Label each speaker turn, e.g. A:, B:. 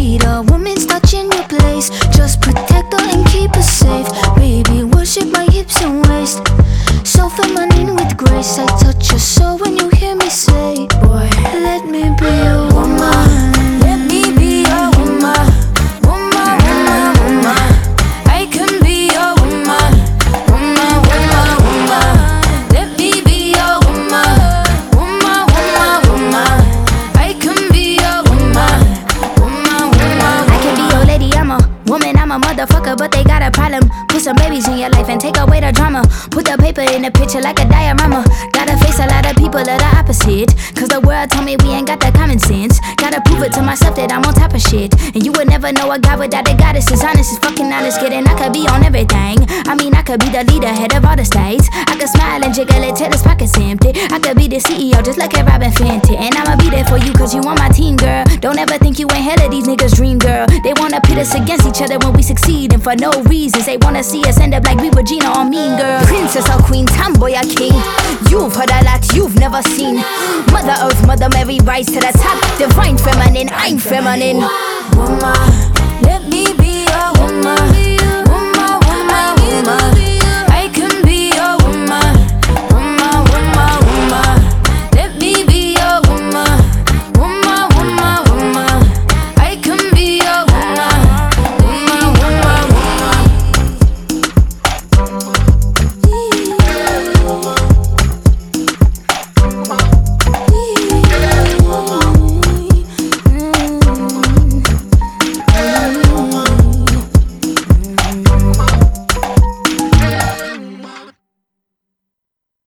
A: need a woman's touch in your place. Just protect her and keep her safe. Baby, worship my hips and waist. So feminine with grace. I touch your soul when you hear me say, boy, let me be your woman. Let me be your woman. Woman, woman, woman. I can be your woman. Woman, woman, woman. Let me be your woman. Woman, woman, woman. I can be your woman. Woman, woman. I can be your lady, I'm a woman, I'm a motherfucker, but they got a problem. Put some babies in your life and take away the drama. Put the paper in the picture like a diorama. Gotta face a lot of people that are opposite, cause the world told me we ain't got that common sense. Gotta prove it to myself that I'm on top of shit. And you would never know a guy without a goddess. Is honest, is fucking honest, kidding. I could be on everything. I mean, I could be the leader, head of all the states. I could smile and jiggle it till his pockets empty. I could be the CEO, just like a Robin Fenty. And I'ma be there for you, cause you on my team, girl. Don't ever think you ain't hell of these niggas' dream, girl. They wanna pit us against each other when we succeed, and for no reasons. They wanna see us end up like we were Gina or Mean Girl. Princess or queen, tomboy or king. You've heard a lot you've never seen. Mother Earth, Mother Mary, rise to the top. Divine feminine, I'm feminine. Woman, let me be a woman.